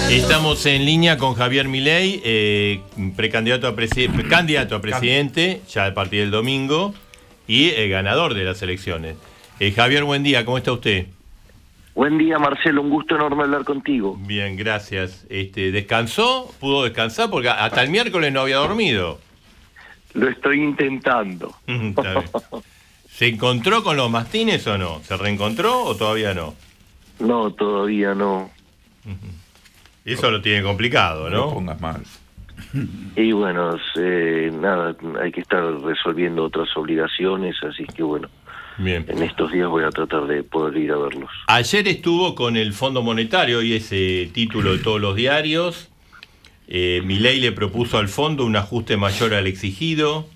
Estamos en línea con Javier Milei, candidato a presidente, ya a partir del domingo, y ganador de las elecciones. Javier, buen día, ¿cómo está usted? Buen día, Marcelo, un gusto enorme hablar contigo. Bien, gracias. ¿Descansó? ¿Pudo descansar? Porque hasta el miércoles no había dormido. Lo estoy intentando. Está bien. ¿Se encontró con los mastines o no? ¿Se reencontró o todavía no? No, todavía no. Eso lo tiene complicado, ¿no? No lo pongas mal. Y bueno, nada, hay que estar resolviendo otras obligaciones, así que bueno, Bien. en estos días voy a tratar de poder ir a verlos. Ayer estuvo con el Fondo Monetario, y ese título de todos los diarios. Milei le propuso al fondo un ajuste mayor al exigido.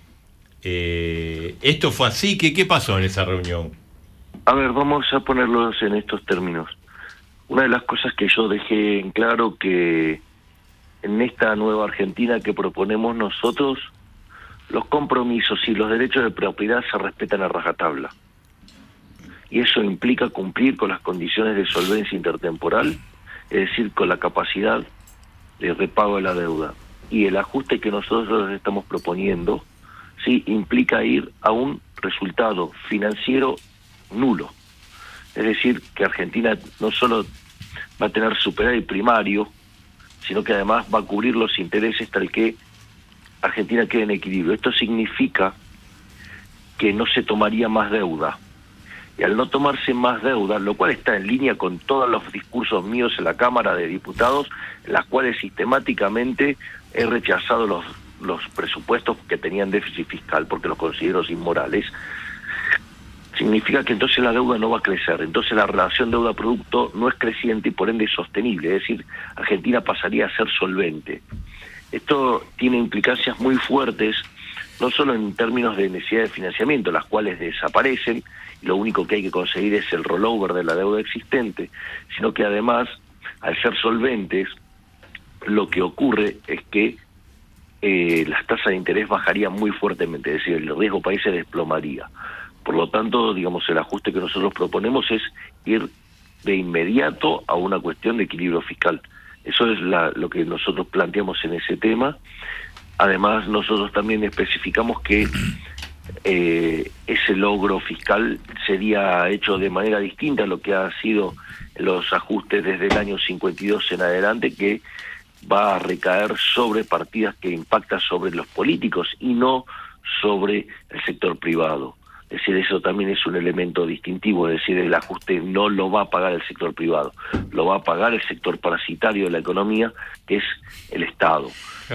¿Esto fue así? ¿Qué pasó en esa reunión? A ver, vamos a ponerlos en estos términos. Una de las cosas que yo dejé en claro que en esta nueva Argentina que proponemos nosotros, los compromisos y los derechos de propiedad se respetan a rajatabla. Y eso implica cumplir con las condiciones de solvencia intertemporal, es decir, con la capacidad de repago de la deuda. Y el ajuste que nosotros estamos proponiendo, sí, implica ir a un resultado financiero nulo. Es decir, que Argentina no solo va a tener superávit primario, sino que además va a cubrir los intereses tal que Argentina quede en equilibrio. Esto significa que no se tomaría más deuda. Y al no tomarse más deuda, lo cual está en línea con todos los discursos míos en la Cámara de Diputados, en las cuales sistemáticamente he rechazado los presupuestos que tenían déficit fiscal porque los considero inmorales, significa que entonces la deuda no va a crecer, entonces la relación deuda-producto no es creciente y por ende sostenible, es decir, Argentina pasaría a ser solvente. Esto tiene implicancias muy fuertes, no solo en términos de necesidad de financiamiento, las cuales desaparecen, y lo único que hay que conseguir es el rollover de la deuda existente, sino que además, al ser solventes, lo que ocurre es que las tasas de interés bajarían muy fuertemente, es decir, el riesgo país se desplomaría. Por lo tanto, digamos, el ajuste que nosotros proponemos es ir de inmediato a una cuestión de equilibrio fiscal. Eso es lo que nosotros planteamos en ese tema. Además, nosotros también especificamos que ese logro fiscal sería hecho de manera distinta a lo que ha sido los ajustes desde el año 52 en adelante, que va a recaer sobre partidas que impactan sobre los políticos y no sobre el sector privado. Es decir, eso también es un elemento distintivo, es decir, el ajuste no lo va a pagar el sector privado, lo va a pagar el sector parasitario de la economía, que es el Estado.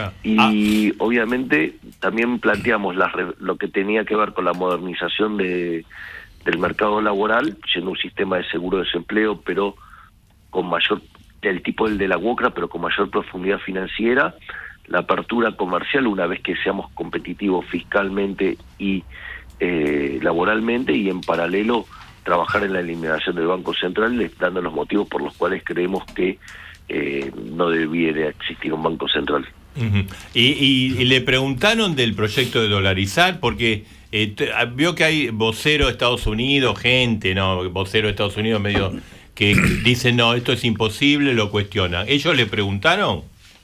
Y obviamente también planteamos lo que tenía que ver con la modernización del mercado laboral, siendo un sistema de seguro de desempleo, pero con mayor, del tipo del de la UOCRA, pero con mayor profundidad financiera, la apertura comercial una vez que seamos competitivos fiscalmente y laboralmente, y en paralelo trabajar en la eliminación del Banco Central, dando los motivos por los cuales creemos que no debiera existir un Banco Central. Uh-huh. Y le preguntaron del proyecto de dolarizar, porque vio que hay vocero de Estados Unidos, vocero de Estados Unidos medio que dicen no, esto es imposible, lo cuestionan. ¿Ellos le preguntaron?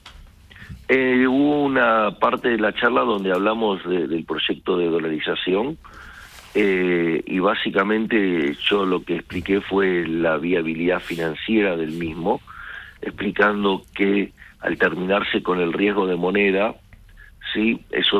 Hubo una parte de la charla donde hablamos del proyecto de dolarización, y básicamente yo lo que expliqué fue la viabilidad financiera del mismo, explicando que al terminarse con el riesgo de moneda, sí, eso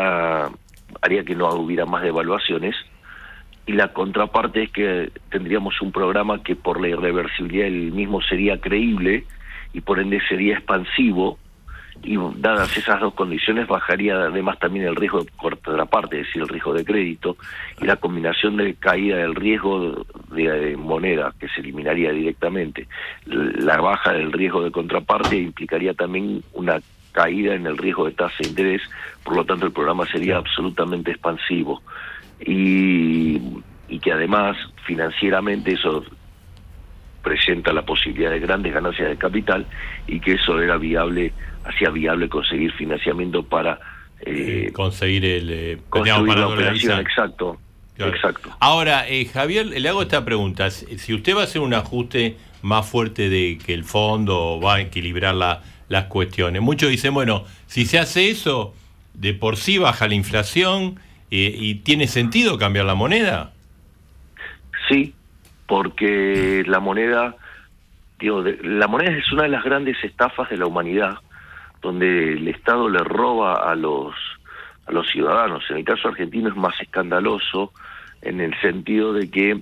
haría que no hubiera más devaluaciones, y la contraparte es que tendríamos un programa que por la irreversibilidad del mismo sería creíble y por ende sería expansivo, y dadas esas dos condiciones bajaría además también el riesgo de contraparte, es decir, el riesgo de crédito, y la combinación de caída del riesgo de moneda, que se eliminaría directamente, la baja del riesgo de contraparte implicaría también una caída en el riesgo de tasa de interés, por lo tanto el programa sería absolutamente expansivo, y que además financieramente eso presenta la posibilidad de grandes ganancias de capital, y que eso era hacía viable conseguir financiamiento para conseguir construir para la operación. dolarizar. Exacto. Ahora, Javier, le hago esta pregunta: si usted va a hacer un ajuste más fuerte de que el fondo va a equilibrar las cuestiones. Muchos dicen, bueno, si se hace eso, de por sí baja la inflación y tiene sentido cambiar la moneda. Sí, porque la moneda, la moneda es una de las grandes estafas de la humanidad, donde el Estado le roba a los ciudadanos. En el caso argentino es más escandaloso en el sentido de que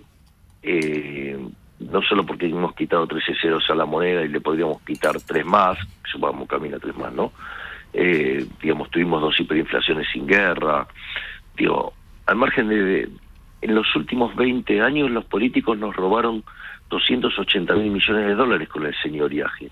no solo porque hemos quitado 13 ceros a la moneda y le podríamos quitar 3 más, vamos camino a 3 más, ¿no? Tuvimos 2 hiperinflaciones sin guerra, al margen de en los últimos 20 años los políticos nos robaron 280.000 millones de dólares con el señoriaje.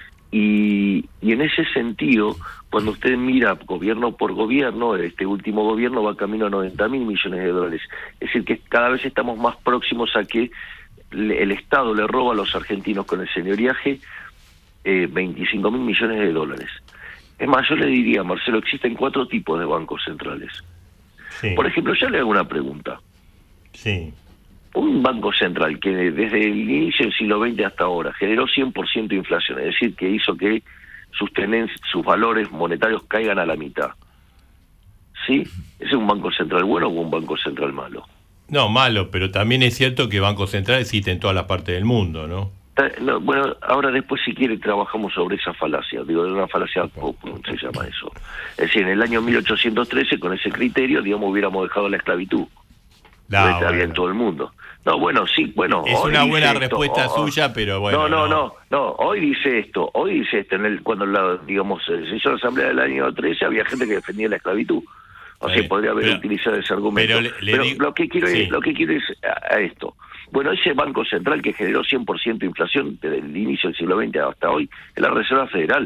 Y en ese sentido, cuando usted mira gobierno por gobierno, este último gobierno va camino a 90.000 millones de dólares. Es decir, que cada vez estamos más próximos a que el Estado le roba a los argentinos con el señoriaje 25.000 millones de dólares. Es más, yo le diría, Marcelo, existen 4 tipos de bancos centrales. Sí. Por ejemplo, yo le hago una pregunta. Sí. Un banco central que desde el inicio del siglo XX hasta ahora generó 100% de inflación, es decir, que hizo que sus valores monetarios caigan a la mitad. ¿Sí? ¿Ese es un banco central bueno o un banco central malo? No, malo, pero también es cierto que bancos centrales existen en todas las partes del mundo, ¿no? No, bueno, ahora después si quiere trabajamos sobre esa falacia, de una falacia se llama eso. Es decir, en el año 1813 con ese criterio, hubiéramos dejado la esclavitud. No, bueno. En todo el mundo. No, bueno, sí, bueno. Es una buena respuesta suya, pero bueno. No, hoy dice esto, cuando se hizo la asamblea del año 13 había gente que defendía la esclavitud. O sea, podría haber utilizado ese argumento. Pero lo que quiero es a esto. Bueno, ese Banco Central que generó 100% de inflación desde el inicio del siglo XX hasta hoy es la Reserva Federal.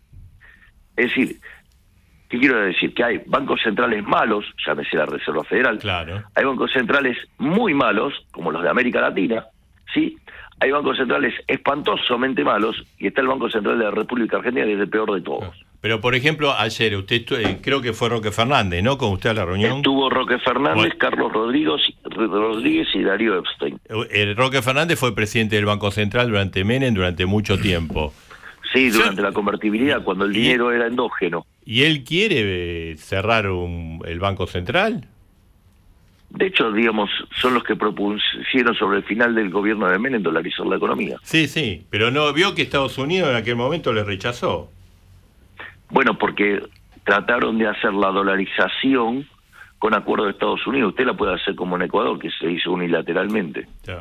Es decir, ¿qué quiero decir? Que hay bancos centrales malos, llámese la Reserva Federal. Claro. Hay bancos centrales muy malos, como los de América Latina, ¿sí? Hay bancos centrales espantosamente malos, y está el Banco Central de la República Argentina, que es el peor de todos. Pero, por ejemplo, ayer, usted creo que fue Roque Fernández, ¿no? Con usted a la reunión. Estuvo Roque Fernández, Carlos Rodríguez y Darío Epstein. Roque Fernández fue presidente del Banco Central durante Menem durante mucho tiempo. Sí, durante la convertibilidad, cuando el dinero era endógeno. ¿Y él quiere cerrar el Banco Central? De hecho, son los que propusieron sobre el final del gobierno de Menem dolarizar la economía. Sí, pero no vio que Estados Unidos en aquel momento le rechazó. Bueno, porque trataron de hacer la dolarización con acuerdo de Estados Unidos. Usted la puede hacer como en Ecuador, que se hizo unilateralmente. Claro.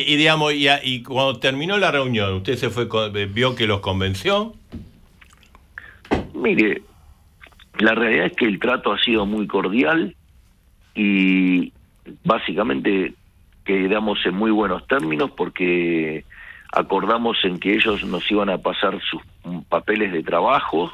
Y cuando terminó la reunión, ¿usted vio que los convenció? Mire, la realidad es que el trato ha sido muy cordial y básicamente quedamos en muy buenos términos porque acordamos en que ellos nos iban a pasar sus papeles de trabajo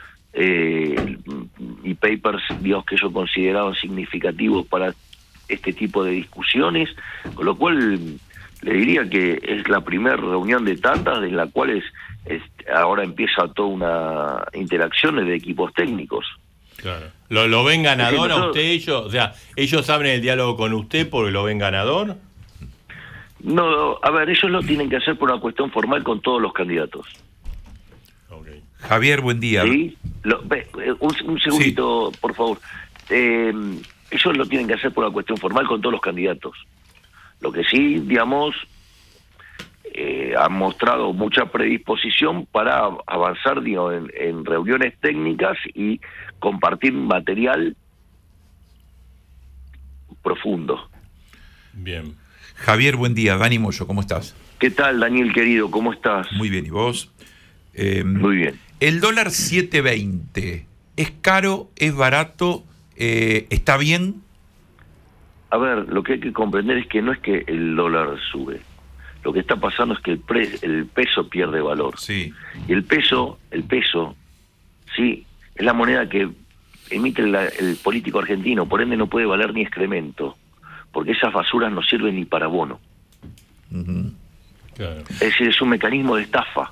y papers, que ellos consideraban significativos para este tipo de discusiones, con lo cual le diría que es la primera reunión de tantas en la cual ahora empieza toda una interacción de equipos técnicos. Claro. ¿Lo ven ganador a usted ellos? O sea, ¿ellos abren el diálogo con usted porque lo ven ganador? No, a ver, ellos lo tienen que hacer por una cuestión formal con todos los candidatos. Okay. Javier, buen día. ¿Sí? Un segundito, sí. Por favor. Ellos lo tienen que hacer por una cuestión formal con todos los candidatos. Lo que sí, han mostrado mucha predisposición para avanzar en reuniones técnicas y compartir material profundo. Bien. Javier, buen día. Dani Moyo, ¿cómo estás? ¿Qué tal, Daniel, querido? ¿Cómo estás? Muy bien, ¿y vos? Muy bien. El dólar 7.20, ¿es caro? ¿Es barato? ¿Está bien? A ver, lo que hay que comprender es que no es que el dólar sube. Lo que está pasando es que el peso pierde valor. Sí. Y el peso, sí, es la moneda que emite el político argentino, por ende no puede valer ni excremento, porque esas basuras no sirven ni para bono. Uh-huh. Claro. Es decir, es un mecanismo de estafa.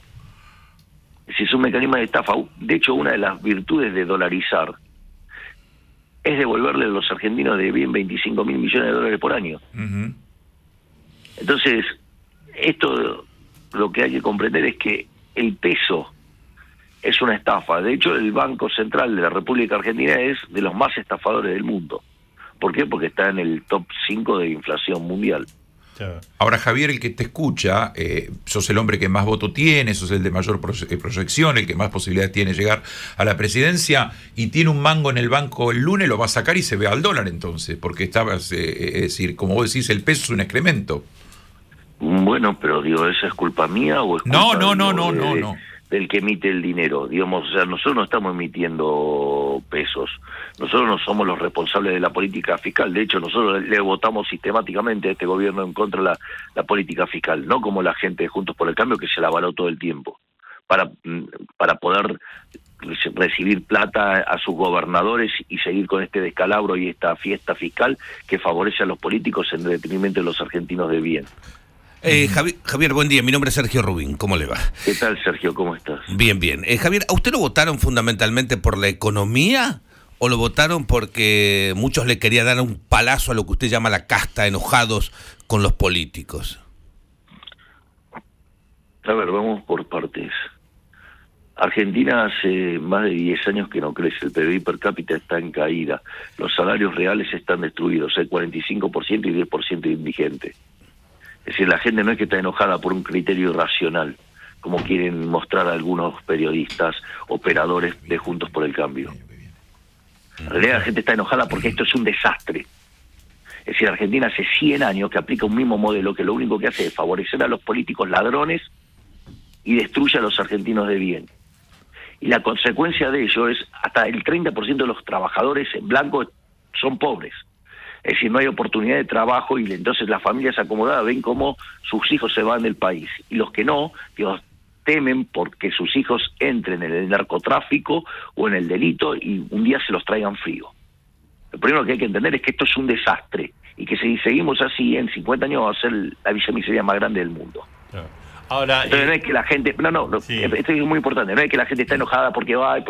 De hecho, una de las virtudes de dolarizar es devolverle a los argentinos de bien 25.000 millones de dólares por año. Uh-huh. Entonces, esto lo que hay que comprender es que el peso es una estafa. De hecho, el Banco Central de la República Argentina es de los más estafadores del mundo. ¿Por qué? Porque está en el top 5 de inflación mundial. Ahora, Javier, el que te escucha, sos el hombre que más voto tiene, sos el de mayor proyección, el que más posibilidades tiene de llegar a la presidencia, y tiene un mango en el banco el lunes, lo va a sacar y se ve al dólar entonces, porque estabas, es decir, como vos decís, el peso es un excremento. Bueno, pero digo, ¿esa es culpa mía o es culpa No. del que emite el dinero? Digamos, o sea, nosotros no estamos emitiendo pesos. Nosotros no somos los responsables de la política fiscal. De hecho, nosotros le votamos sistemáticamente a este gobierno en contra de la política fiscal, no como la gente de Juntos por el Cambio, que se la avaló todo el tiempo para poder recibir plata a sus gobernadores y seguir con este descalabro y esta fiesta fiscal que favorece a los políticos en detrimento de los argentinos de bien. Javier, buen día. Mi nombre es Sergio Rubín. ¿Cómo le va? ¿Qué tal, Sergio? ¿Cómo estás? Bien. Javier, ¿a usted lo votaron fundamentalmente por la economía o lo votaron porque muchos le querían dar un palazo a lo que usted llama la casta, enojados con los políticos? A ver, vamos por partes. Argentina hace más de 10 años que no crece, el PBI per cápita está en caída, los salarios reales están destruidos, hay 45% y 10% indigente. Es decir, la gente no es que está enojada por un criterio irracional, como quieren mostrar algunos periodistas, operadores de Juntos por el Cambio. En realidad la gente está enojada porque esto es un desastre. Es decir, Argentina hace 100 años que aplica un mismo modelo que lo único que hace es favorecer a los políticos ladrones y destruye a los argentinos de bien. Y la consecuencia de ello es hasta el 30% de los trabajadores en blanco son pobres. Es decir, no hay oportunidad de trabajo y entonces las familias acomodadas ven cómo sus hijos se van del país. Y los que no, Dios, temen porque sus hijos entren en el narcotráfico o en el delito y un día se los traigan frío. Lo primero que hay que entender es que esto es un desastre y que si seguimos así, en 50 años va a ser la villamiseria más grande del mundo. Ahora, entonces no es que la gente, sí. Esto es muy importante, no es que la gente está enojada porque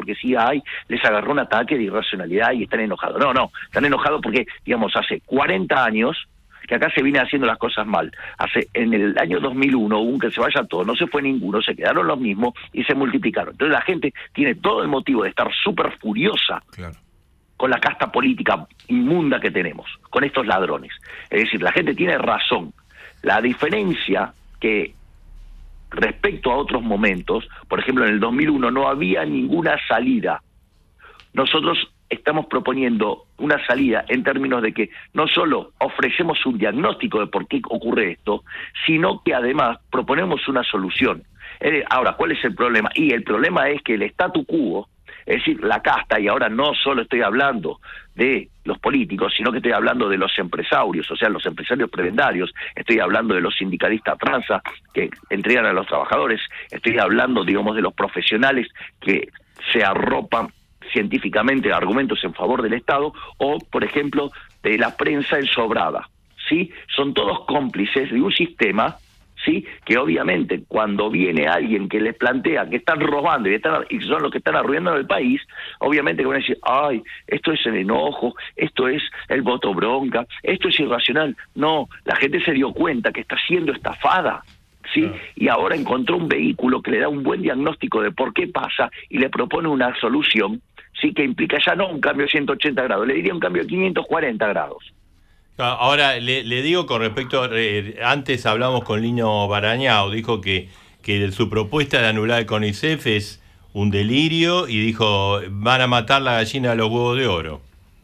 les agarró un ataque de irracionalidad y están enojados. No, están enojados porque, digamos, hace 40 años que acá se viene haciendo las cosas mal. En el año 2001 hubo un que se vaya todo, no se fue ninguno, se quedaron los mismos y se multiplicaron. Entonces la gente tiene todo el motivo de estar súper furiosa. Claro. Con la casta política inmunda que tenemos, con estos ladrones. Es decir, la gente tiene razón. La diferencia que respecto a otros momentos, por ejemplo en el 2001 no había ninguna salida. Nosotros estamos proponiendo una salida en términos de que no solo ofrecemos un diagnóstico de por qué ocurre esto, sino que además proponemos una solución. Ahora, ¿cuál es el problema? Y el problema es que el statu quo, es decir, la casta, y ahora no solo estoy hablando de los políticos, sino que estoy hablando de los empresarios, o sea, los empresarios prebendarios, estoy hablando de los sindicalistas tranza que entregan a los trabajadores, estoy hablando, digamos, de los profesionales que se arropan científicamente argumentos en favor del Estado, o, por ejemplo, de la prensa ensobrada, ¿sí? Son todos cómplices de un sistema, ¿sí? Que obviamente cuando viene alguien que les plantea que están robando y son los que están arruinando el país, obviamente que van a decir, ay, esto es el enojo, esto es el voto bronca, esto es irracional. No, la gente se dio cuenta que está siendo estafada, ¿sí? Claro. Y ahora encontró un vehículo que le da un buen diagnóstico de por qué pasa y le propone una solución, ¿sí? Que implica ya no un cambio de 180 grados, le diría un cambio de 540 grados. Ahora, le digo con respecto, antes hablamos con Lino Barañao, dijo que su propuesta de anular el CONICET es un delirio y dijo, van a matar la gallina de los huevos de oro.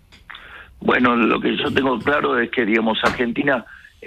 Bueno, lo que yo tengo claro es que, digamos, Argentina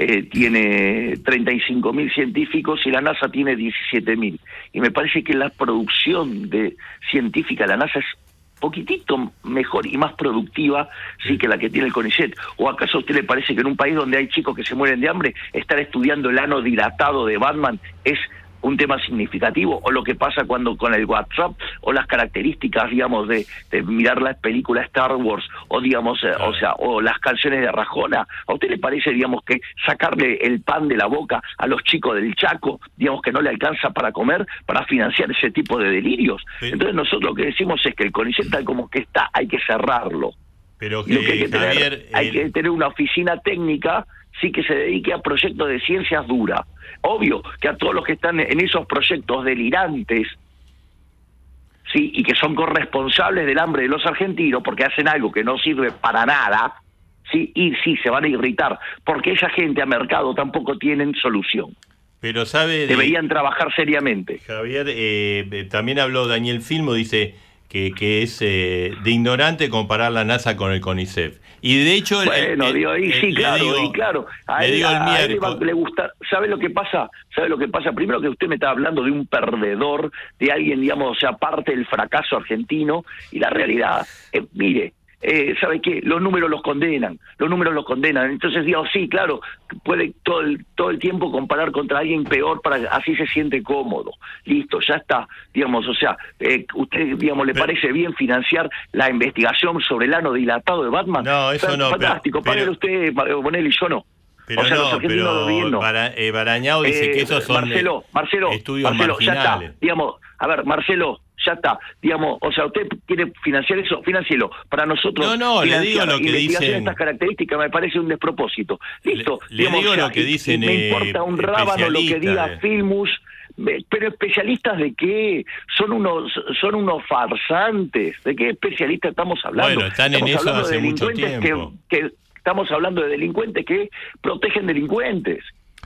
tiene 35.000 científicos y la NASA tiene 17.000. Y me parece que la producción científica de la NASA es poquitito mejor y más productiva, sí, que la que tiene el CONICET. ¿O acaso a usted le parece que en un país donde hay chicos que se mueren de hambre, estar estudiando el ano dilatado de Batman es un tema significativo? O lo que pasa cuando con el WhatsApp, o las características, digamos, de mirar las películas Star Wars, o digamos, o las canciones de Arjona. ¿A usted le parece, digamos, que sacarle el pan de la boca a los chicos del Chaco, digamos, que no le alcanza para comer, para financiar ese tipo de delirios? Sí. Entonces nosotros lo que decimos es que el CONICET tal como que está, hay que cerrarlo. Pero que, lo que hay que tener, hay que tener una oficina técnica, sí, que se dedique a proyectos de ciencias duras. Obvio que a todos los que están en esos proyectos delirantes, sí, y que son corresponsables del hambre de los argentinos, porque hacen algo que no sirve para nada, sí, y sí, se van a irritar, porque esa gente a mercado tampoco tienen solución. Pero deberían trabajar seriamente. Javier, también habló Daniel Filmo, dice que es de ignorante comparar la NASA con el CONICET. Y de hecho... Bueno, claro. A él le gusta. ¿Sabe lo que pasa? Primero, que usted me está hablando de un perdedor, de alguien, digamos, o sea, parte del fracaso argentino, y la realidad, mire, ¿sabe qué? Los números los condenan. Entonces digo, sí, claro, puede todo el tiempo comparar contra alguien peor, para así se siente cómodo. Listo, ya está. Digamos, o sea, ¿usted, digamos, le parece bien financiar la investigación sobre el ano dilatado de Batman? No, eso no. Fantástico, páguelo usted, Bonelli, yo no. Pero o sea, los argentinos bien no. Barañao dice que esos son estudios marginales. Ya está. Digamos, a ver, Marcelo, ya está. Digamos, o sea, usted quiere financiar eso, financielo. Para nosotros, le digo lo que dicen. De estas características me parece un despropósito. Listo. Le digo lo que dicen. Me importa un rábano lo que diga Filmus. Pero especialistas de qué? Son unos farsantes. ¿De qué especialistas estamos hablando? Bueno, están en eso hace mucho tiempo. Estamos hablando de delincuentes que protegen delincuentes.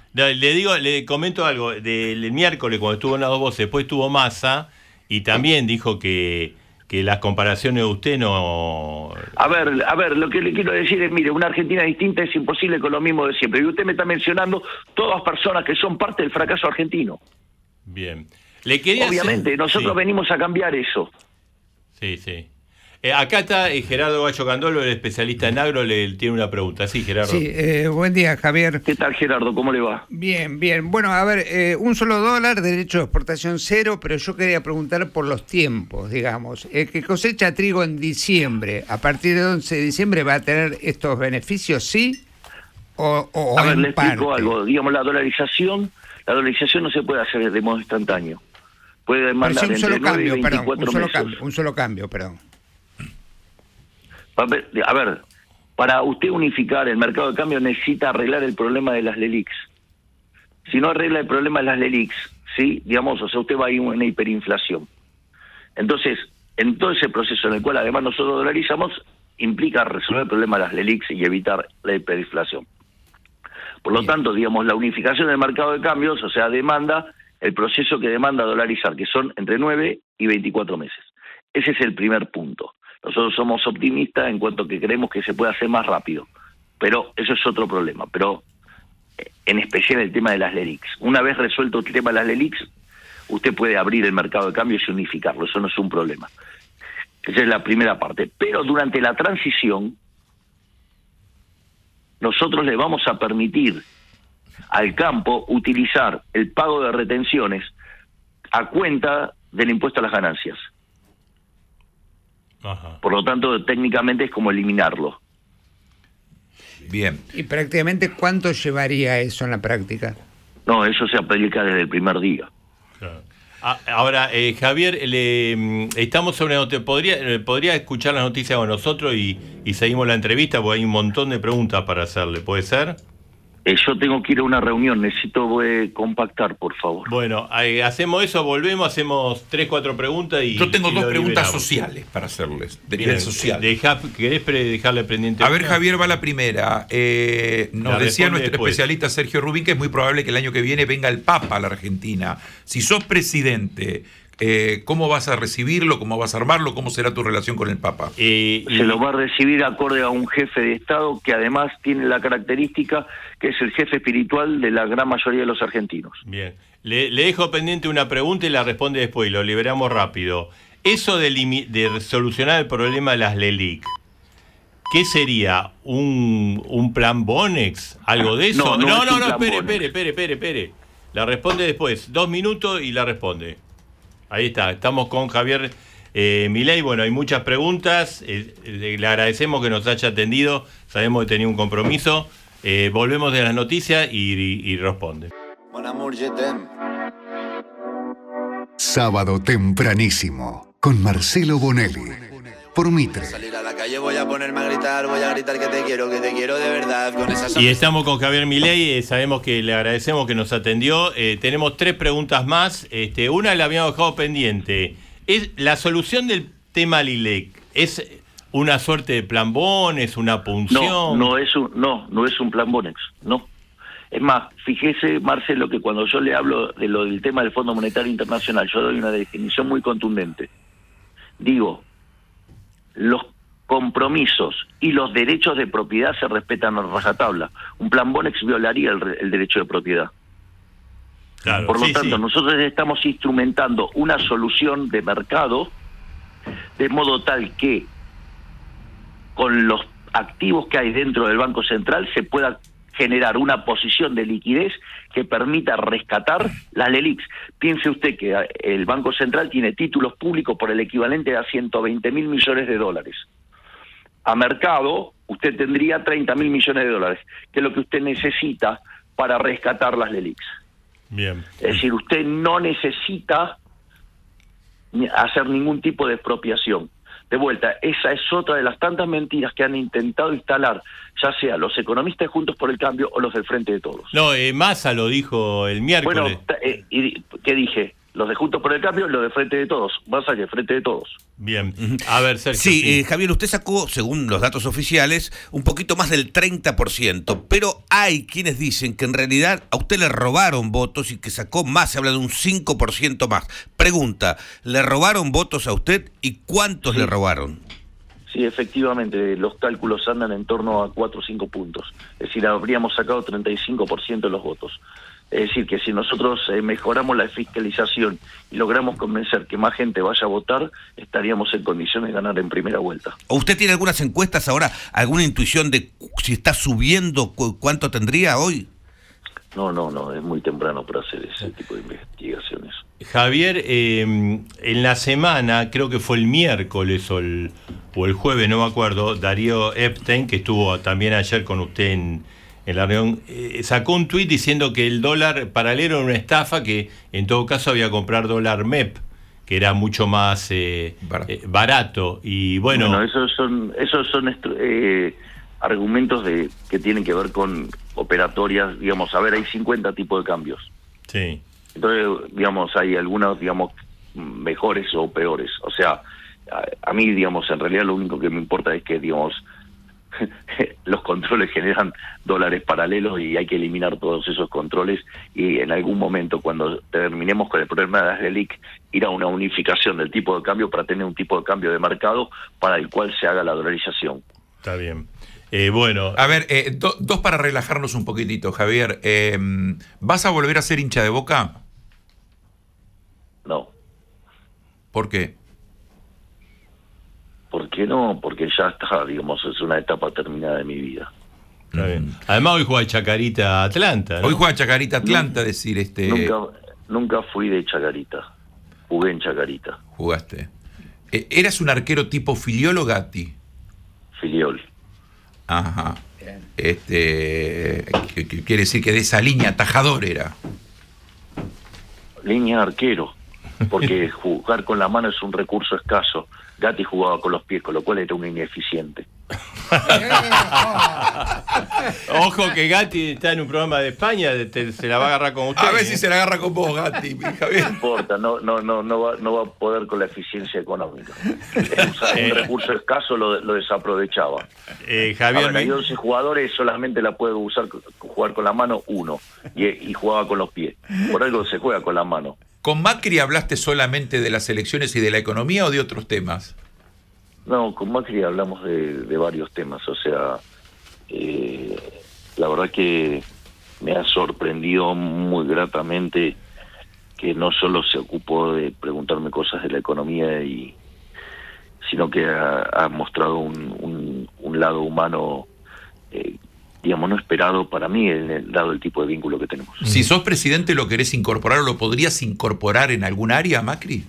Le comento algo. Del miércoles, cuando estuvo en las dos voces, después estuvo Massa, y también dijo que las comparaciones de usted no... A ver, lo que le quiero decir es, mire, una Argentina distinta es imposible con lo mismo de siempre. Y usted me está mencionando todas personas que son parte del fracaso argentino. Bien. Obviamente, nosotros venimos a cambiar eso. Sí. Acá está Gerardo Gallo Candolo, el especialista en agro, le tiene una pregunta. Sí, Gerardo. Sí, buen día, Javier. ¿Qué tal, Gerardo? ¿Cómo le va? Bien. Bueno, a ver, $1, derecho de exportación 0, pero yo quería preguntar por los tiempos, digamos. El que cosecha trigo en diciembre, a partir de 11 de diciembre, ¿va a tener estos beneficios, sí? O a ver, le parte? explico algo. Digamos, la dolarización no se puede hacer de modo instantáneo. Puede demandar un solo entre 9 y 24 meses. Un solo cambio, perdón. A ver, para usted unificar el mercado de cambio necesita arreglar el problema de las LELIQs. Si no arregla el problema de las LELIQs, ¿sí? Digamos, o sea, usted va a ir a una hiperinflación. Entonces, en todo ese proceso en el cual además nosotros dolarizamos, implica resolver el problema de las LELIQs y evitar la hiperinflación. Por lo tanto, digamos, la unificación del mercado de cambios, o sea, demanda el proceso que demanda dolarizar, que son entre 9 y 24 meses. Ese es el primer punto. Nosotros somos optimistas en cuanto que creemos que se puede hacer más rápido, pero eso es otro problema. Pero en especial el tema de las LELIQs. Una vez resuelto el tema de las LELIQs, usted puede abrir el mercado de cambios y unificarlo, eso no es un problema. Esa es la primera parte. Pero durante la transición, nosotros le vamos a permitir al campo utilizar el pago de retenciones a cuenta del impuesto a las ganancias. Ajá. Por lo tanto, técnicamente es como eliminarlo. Bien. ¿Y prácticamente cuánto llevaría eso en la práctica? No, eso se aplica desde el primer día. Claro. Ahora, Javier, estamos sobre... ¿Podría escuchar las noticias con nosotros y seguimos la entrevista? Porque hay un montón de preguntas para hacerle. ¿Puede ser? Yo tengo que ir a una reunión, necesito compactar, por favor. Bueno, hacemos eso, volvemos, hacemos 3-4 preguntas y... Yo tengo dos preguntas liberamos. Sociales para hacerles, de nivel social. ¿Querés dejarle pendiente? A ver, Javier, va la primera. Nos decía nuestro especialista Sergio Rubín que es muy probable que el año que viene venga el Papa a la Argentina. Si sos presidente, ¿cómo vas a recibirlo? ¿Cómo vas a armarlo? ¿Cómo será tu relación con el Papa? Se lo va a recibir acorde a un jefe de Estado que además tiene la característica que es el jefe espiritual de la gran mayoría de los argentinos. Bien. Le dejo pendiente una pregunta y la responde después, y lo liberamos rápido. Eso de solucionar el problema de las LELIQ, ¿qué sería? ¿Un plan Bonex? ¿Algo de eso? No, espere. La responde después. 2 minutos y la responde. Ahí está, estamos con Javier Milei. Bueno, hay muchas preguntas. Le agradecemos que nos haya atendido. Sabemos que tenía un compromiso. Volvemos de las noticias y responde. Sábado tempranísimo con Marcelo Bonelli por Mitre. calle voy a ponerme a gritar que te quiero de verdad. Con esa Y estamos con Javier Milei, sabemos que le agradecemos que nos atendió. Tenemos 3 preguntas más. Una la habíamos dejado pendiente. ¿Es la solución del tema Lilek? ¿Es una suerte de plan Bonex, una punción? No es un plan Bonex, no. Es más, fíjese, Marcelo, que cuando yo le hablo de lo del tema del Fondo Monetario Internacional, yo doy una definición muy contundente. Digo, los compromisos y los derechos de propiedad se respetan a rajatabla. Un plan Bonex violaría el derecho de propiedad. Claro, por lo sí, tanto, sí. nosotros estamos instrumentando una solución de mercado de modo tal que con los activos que hay dentro del Banco Central se pueda generar una posición de liquidez que permita rescatar las LELIQs. Piense usted que el Banco Central tiene títulos públicos por el equivalente a 120.000 millones de dólares. A mercado, usted tendría 30.000 millones de dólares, que es lo que usted necesita para rescatar las LELIQs. Bien. Es decir, usted no necesita hacer ningún tipo de expropiación. De vuelta, esa es otra de las tantas mentiras que han intentado instalar, ya sea los economistas de Juntos por el Cambio o los del Frente de Todos. No, Massa lo dijo el miércoles. Bueno, ¿qué dije? Los de Juntos por el Cambio y los de Frente de Todos. Massa que Frente de Todos. Bien. A ver, Sergio. Sí, Javier, usted sacó, según los datos oficiales, un poquito más del 30%, pero hay quienes dicen que en realidad a usted le robaron votos y que sacó más, se habla de un 5% más. Pregunta, ¿le robaron votos a usted y cuántos le robaron? Sí, efectivamente, los cálculos andan en torno a 4 o 5 puntos. Es decir, habríamos sacado 35% de los votos. Es decir, que si nosotros mejoramos la fiscalización y logramos convencer que más gente vaya a votar, estaríamos en condiciones de ganar en primera vuelta. ¿Usted tiene algunas encuestas ahora, alguna intuición de si está subiendo, cuánto tendría hoy? No, es muy temprano para hacer ese tipo de investigaciones. Javier, en la semana, creo que fue el miércoles o el jueves, no me acuerdo, Darío Epstein, que estuvo también ayer con usted en la reunión, sacó un tuit diciendo que el dólar paralelo era una estafa, que en todo caso había que comprar dólar MEP, que era mucho más barato. Y bueno, esos son argumentos que tienen que ver con operatorias, digamos, a ver, hay 50 tipos de cambios. Sí. Entonces, digamos, hay algunos, digamos, mejores o peores. O sea, a mí, digamos, en realidad lo único que me importa es que, digamos, los controles generan dólares paralelos y hay que eliminar todos esos controles y en algún momento, cuando terminemos con el problema de las LELIQ, ir a una unificación del tipo de cambio para tener un tipo de cambio de mercado para el cual se haga la dolarización. Está bien. Bueno. A ver, dos para relajarnos un poquitito, Javier. ¿Vas a volver a ser hincha de Boca? No. ¿Por qué? ¿Por qué no? Porque ya está, digamos, es una etapa terminada de mi vida. Está bien. Además hoy juega Chacarita Atlanta, ¿no? Hoy juega Chacarita Atlanta, decir Nunca fui de Chacarita. Jugué en Chacarita. Jugaste. ¿Eras un arquero tipo Filiol o Gatti? Filiol. Ajá. Quiere decir que de esa línea atajador era. Línea arquero. Porque jugar con la mano es un recurso escaso. Gatti jugaba con los pies, con lo cual era un ineficiente. Ojo que Gatti está en un programa de España, se la va a agarrar con usted. A ver si se la agarra con vos, Gatti, Javier. No importa, no va a poder con la eficiencia económica. Un recurso escaso lo desaprovechaba. Javier, hay 11 jugadores, solamente la puede jugar con la mano uno, y jugaba con los pies. Por algo se juega con la mano. ¿Con Macri hablaste solamente de las elecciones y de la economía o de otros temas? No, con Macri hablamos de varios temas. O sea, la verdad que me ha sorprendido muy gratamente que no solo se ocupó de preguntarme cosas de la economía, sino que ha mostrado un lado humano, digamos, no esperado para mí, dado el tipo de vínculo que tenemos. Si sos presidente, ¿lo querés incorporar o lo podrías incorporar en algún área, Macri?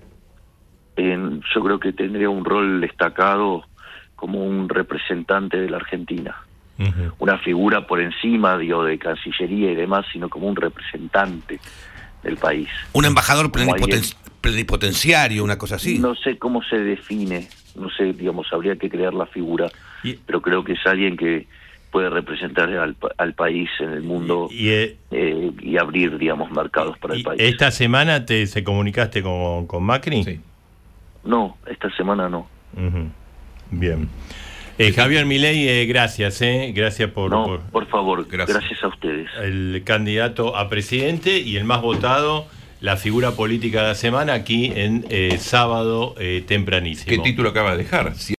Yo creo que tendría un rol destacado como un representante de la Argentina. Uh-huh. Una figura por encima, digo, de Cancillería y demás, sino como un representante del país. Un embajador plenipotenciario, una cosa así. No sé cómo se define no sé, digamos, habría que crear la figura, pero creo que es alguien que puede representar al país en el mundo y abrir, digamos, mercados para el país. ¿Esta semana se comunicaste con Macri? Sí. No, esta semana no. Uh-huh. Bien. Javier Milei, gracias, gracias por favor, gracias a ustedes. El candidato a presidente y el más votado, la figura política de la semana aquí en sábado tempranísimo. ¿Qué título acaba de dejar?